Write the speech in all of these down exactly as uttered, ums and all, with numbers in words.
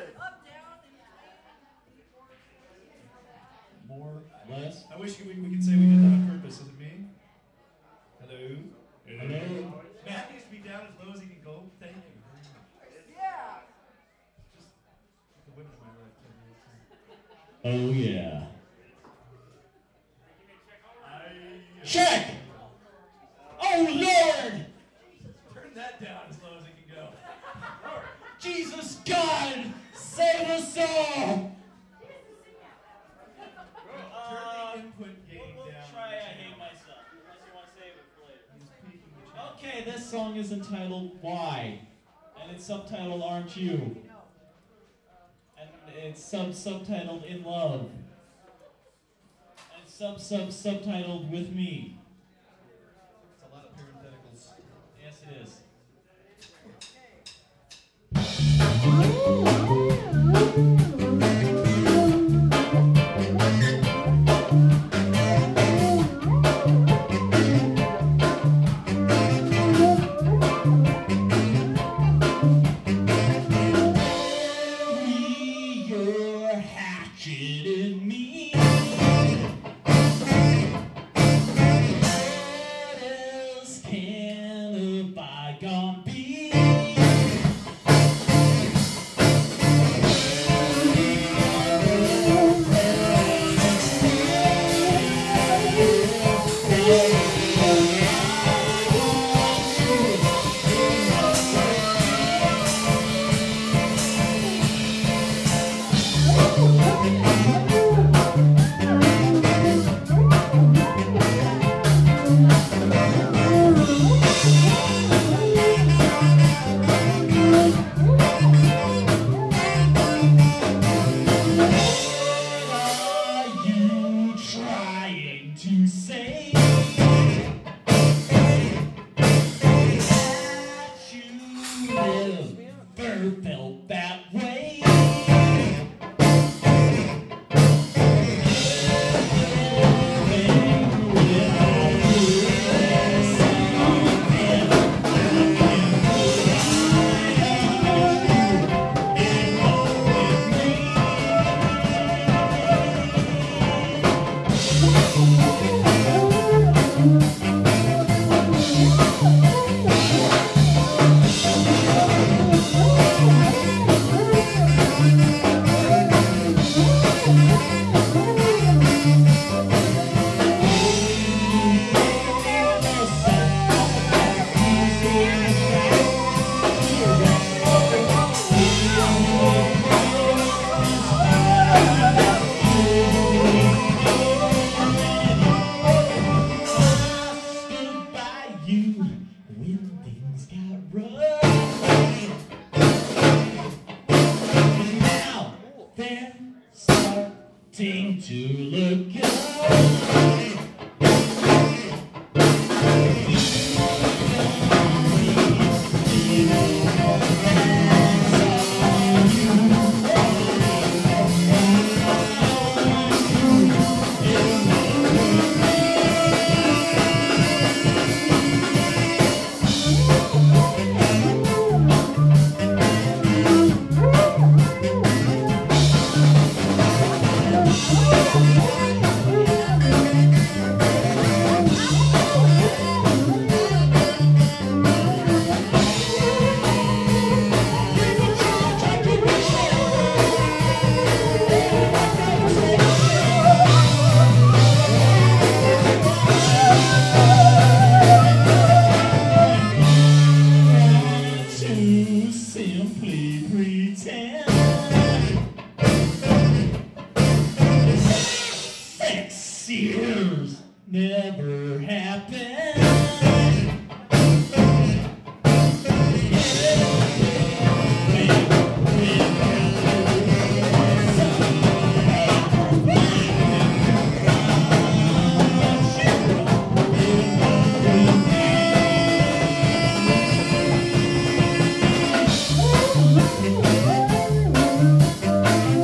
More, less. I wish we, we could say we did that on purpose. Is it me? Hello? Hello? Matt needs to be down as low as he can go. Thank you. Yeah. Just the women in my life. Oh, yeah. I, Check! Oh, Lord! Turn that down as low as it can go. Jesus God, save us all! Turn the input gain We'll down. try I Hate Myself, unless you want to save it for later. He's peaking the channel. Okay, this song is entitled Why? And it's subtitled Aren't You? And it's sub subtitled In Love. And sub sub subtitled With Me. It's a lot of parentheticals. Yes, it is.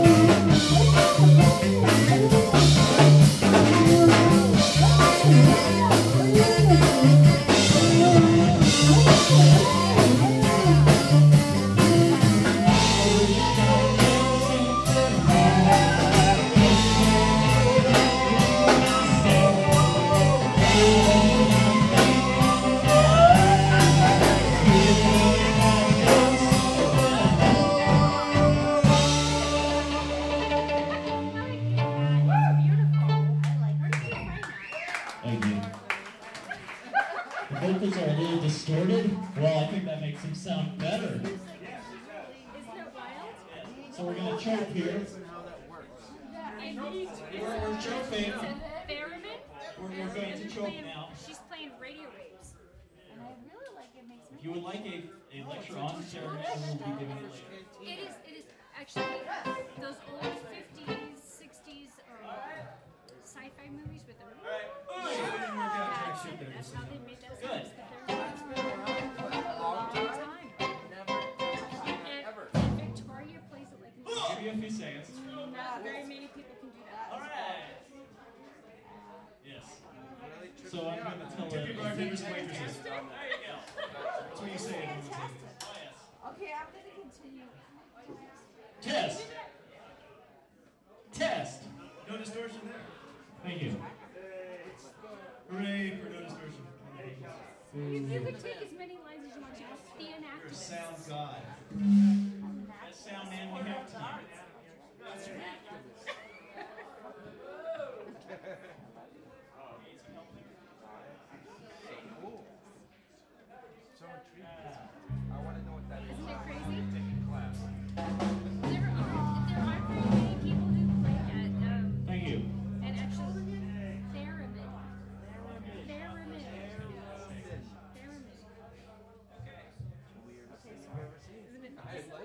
Thank you. So we're gonna choke here. And he's, We're, we're choking. Theremin. We're, we're going to choke now. She's playing radio waves. And I really like it. Makes me. If you would like a, a lecture on theremin, we'll be giving it later. It is, it is actually those old fifties, sixties, or sci-fi movies with the. That's, that's how they made that Good. sound. A long time. And Victoria plays it like Give you a few seconds. not very many people can do that. All right. Yes. So I'm going to tell Tip your her. bartenders and waitresses. There you go. That's what you say. Fantastic. Oh, yes. Okay, I'm gonna continue. Test. Test. No distortion there. Thank you. Hooray for no distortion. You, you could take as many lines as you want to. The You're a enactment. sound god. Best sound man we have tonight. Isn't it crazy? There aren't, there aren't very many people who play at, um, Thank you. and actually, theremin. Theremin. Theremin. Isn't it?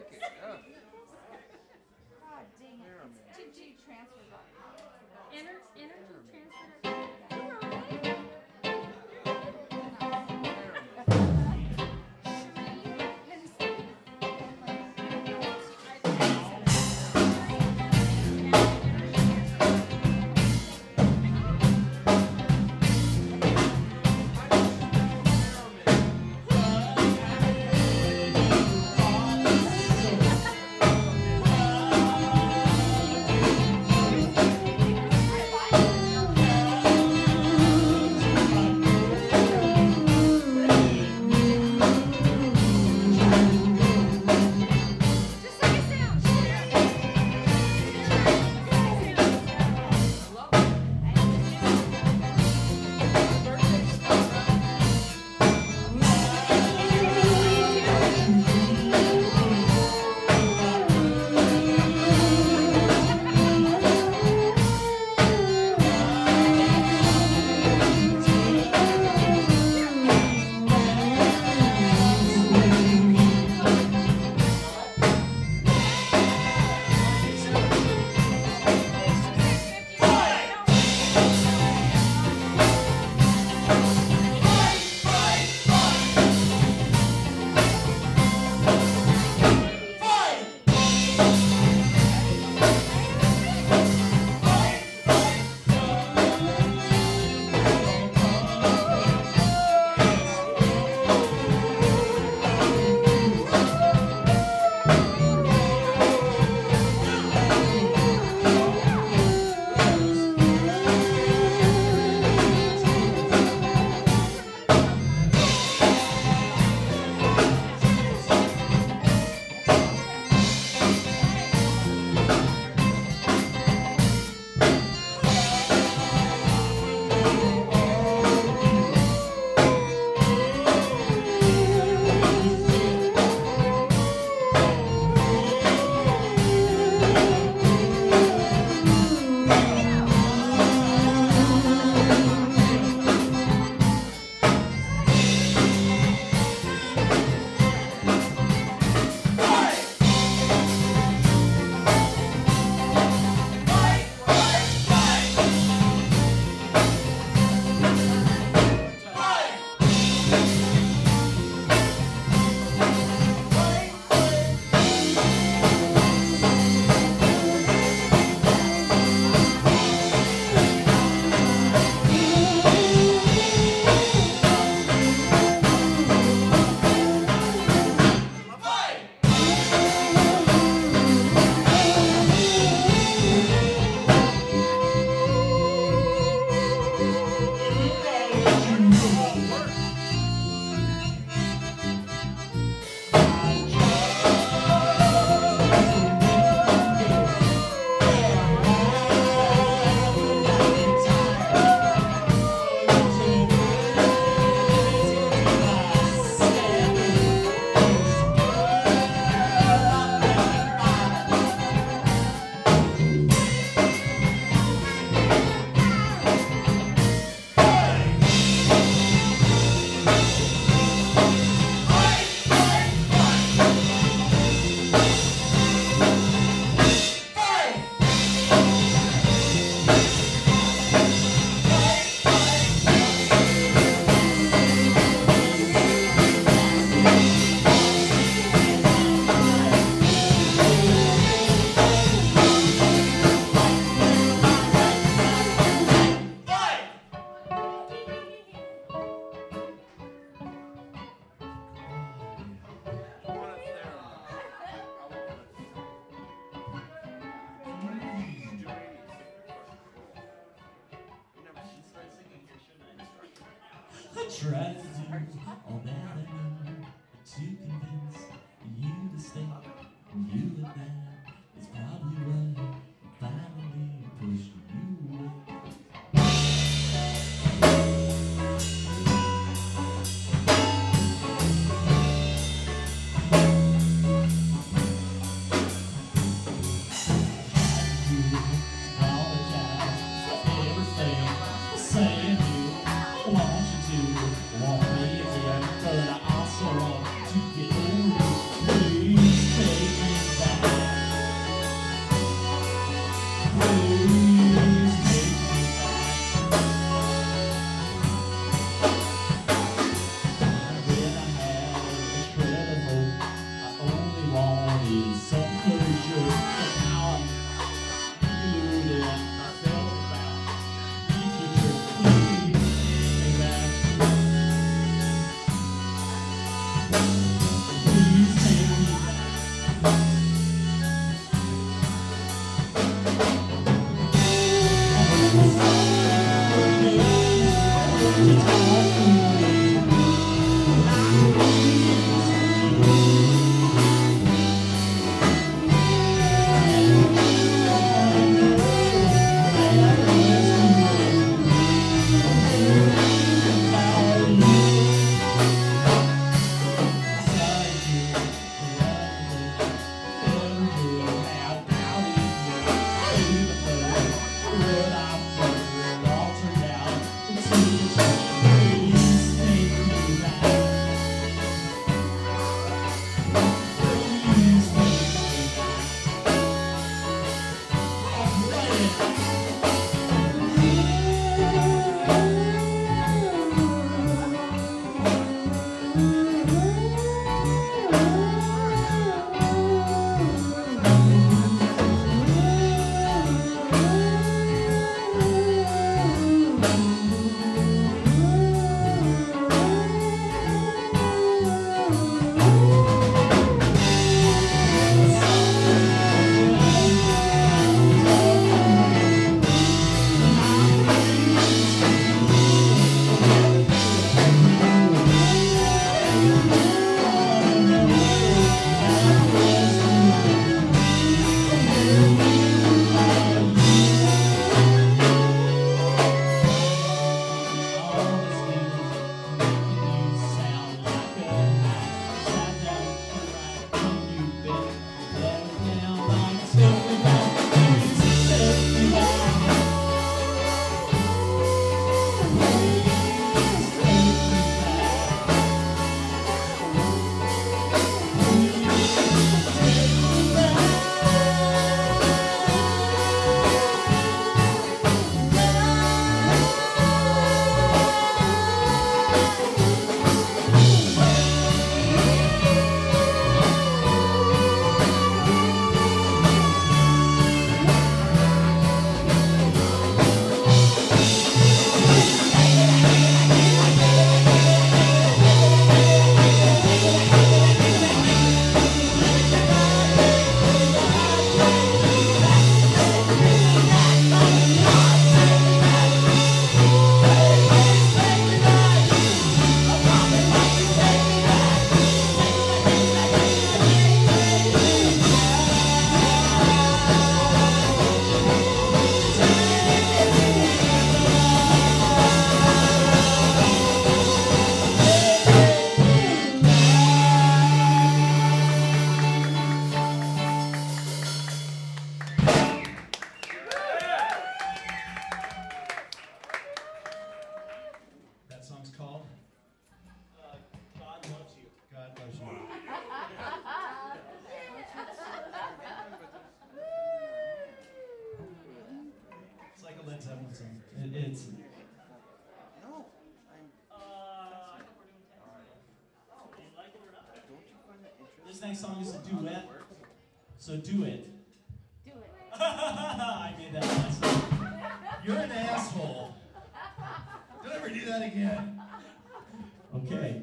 I tried to do all that I know to convince you to stay. You and that is probably what finally pushed you away. This next song is a duet, so do it. Do it. I made that myself. You're an asshole. Don't ever do that again. Okay.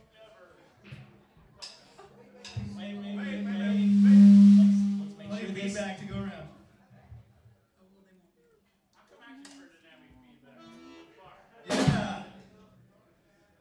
Wait, wait, wait, wait. Let's, let's make Play sure the this... feedback to go around. Yeah.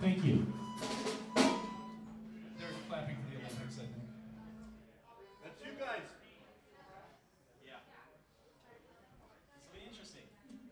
Thank you. They're clapping for the Olympics, I think. That's you guys. Yeah. This will be interesting.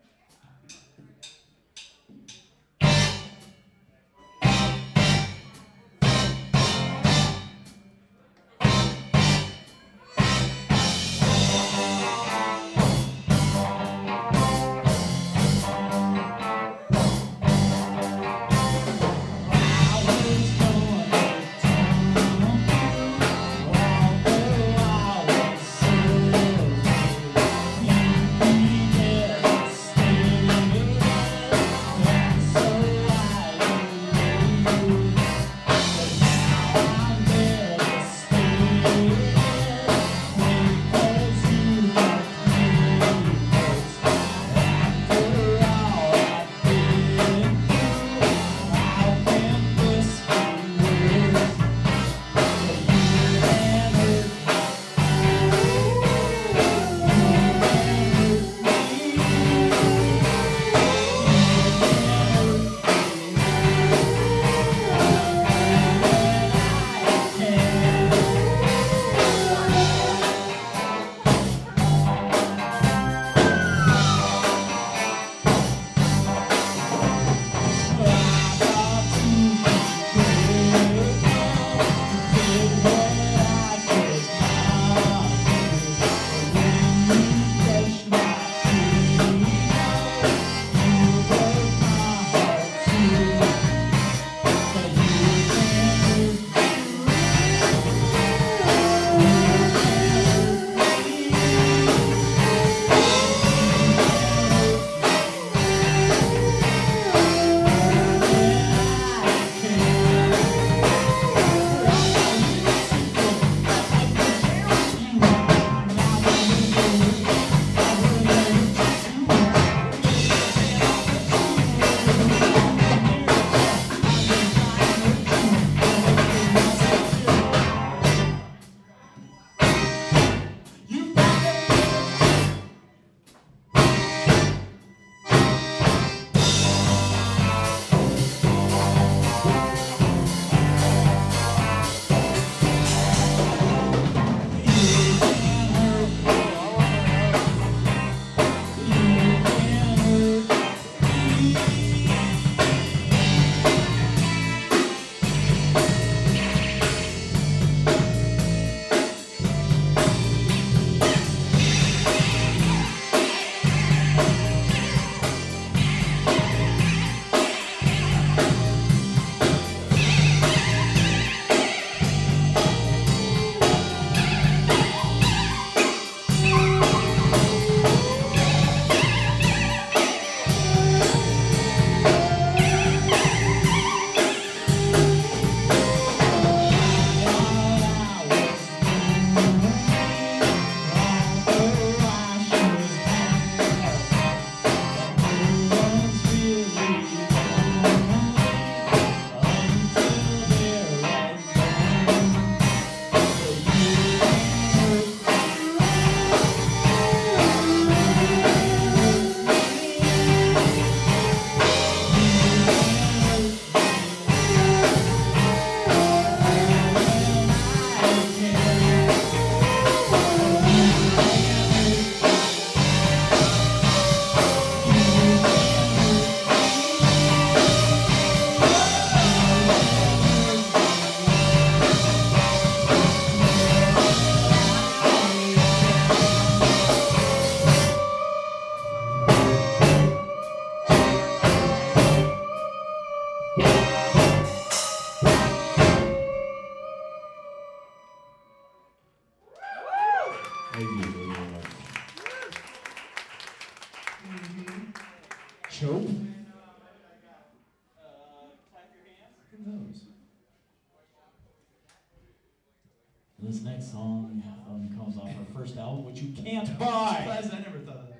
Thank you very much. Chope? Uh, clap your hands. Who knows? This next song um, comes off our first album, which you can't I'm buy. surprised I never thought of that.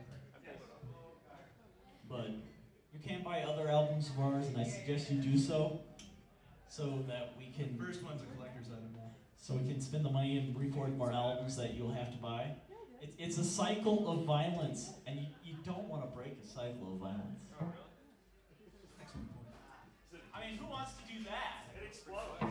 But you can buy other albums of ours, and I suggest you do so, so that we can First one's a collector's item now. so we can spend the money and record more albums that you'll have to buy. It's it's a cycle of violence, and you, you don't want to break a cycle of violence. Excellent point. I mean, who wants wants to do that? It explodes.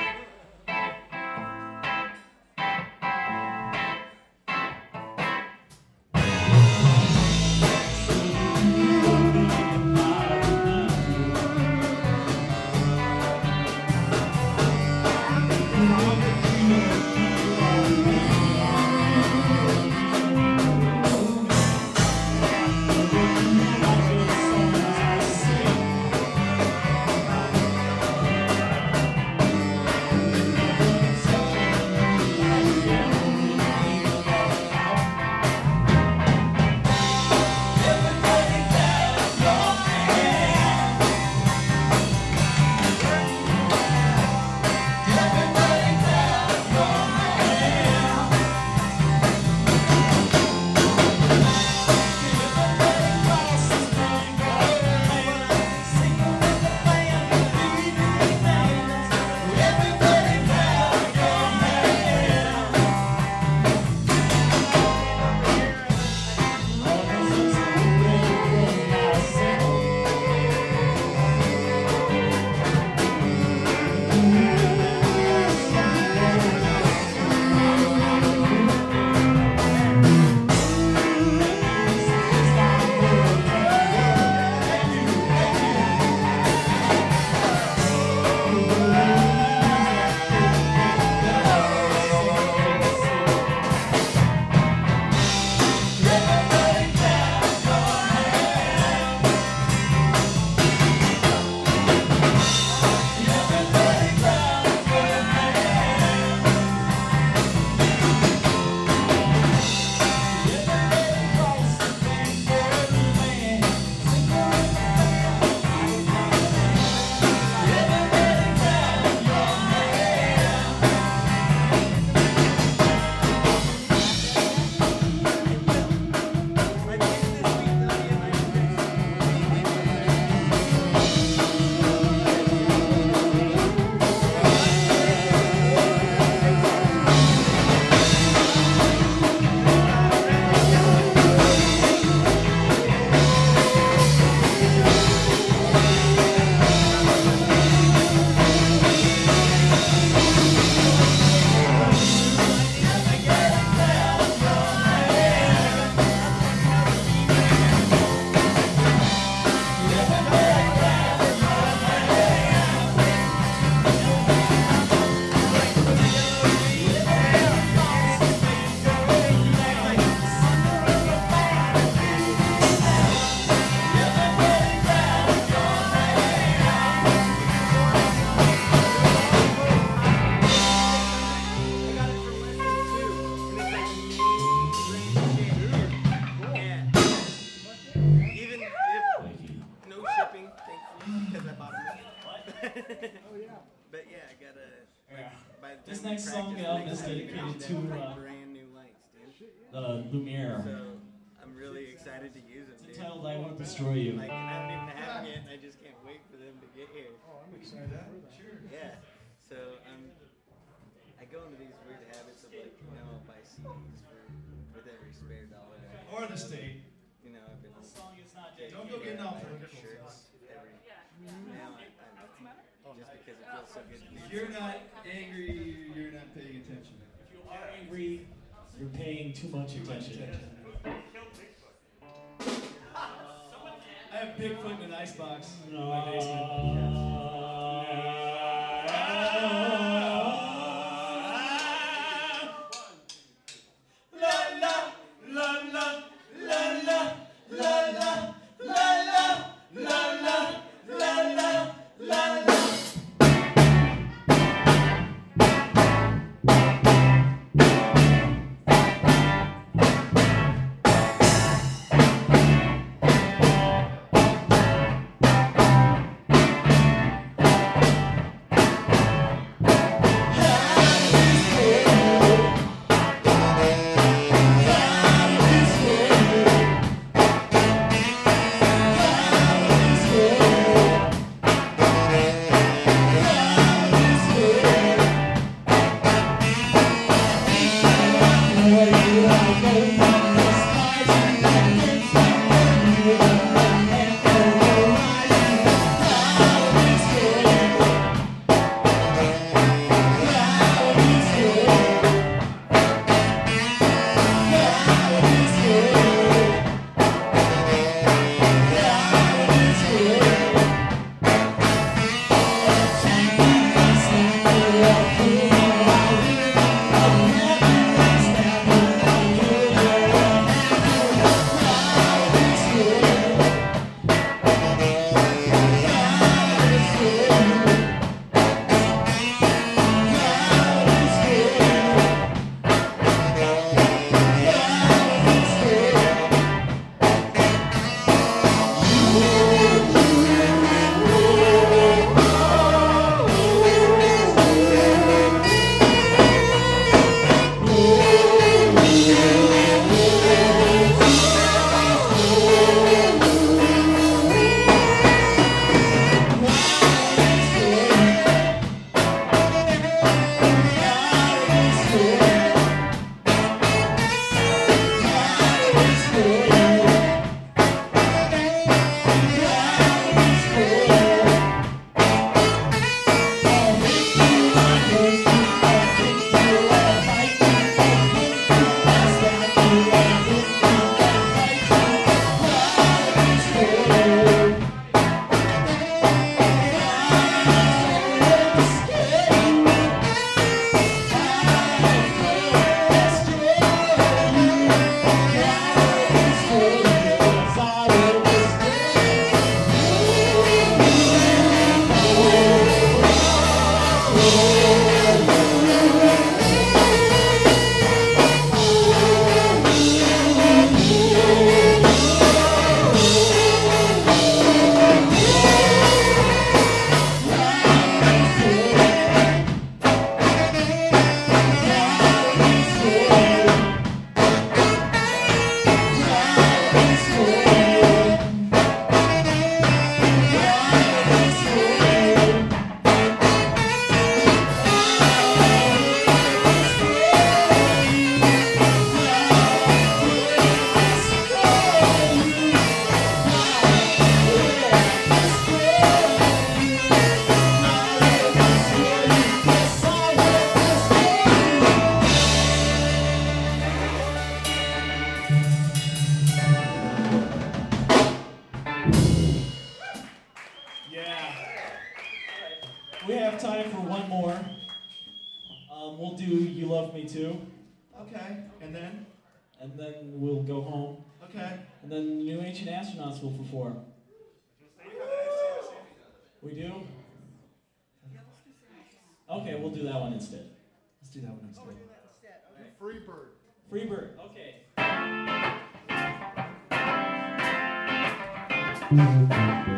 But yeah, I got a. Yeah. By the This time we next song practice, album we is got dedicated them to, like uh, brand new lights, dude. Uh, Lumiere. So I'm really excited to use them, It's dude. entitled I Won't Destroy You. Like, and I don't even have them yet, and I just can't wait for them to get here. Oh, I'm excited. Sure. Yeah. So I'm. I go into these weird habits of like, you know, I'll buy C Ds for with every spare dollar. Or the state. You know, I've been. This song is not Don't dedicated. go getting off buying political shirts every. Now I, I, just because it feels so good to be. If you're not angry, you're not paying attention. If you are angry, you're paying too much attention. I have Bigfoot in an icebox in No. my basement. We have time for one more. Um, we'll do You Love Me Too, Okay, and then? and then we'll go home. Okay. And then the New Ancient Astronauts will perform. We do? Okay, we'll do that one instead. Let's do that one instead. Free bird. Free Bird, okay. Thank you.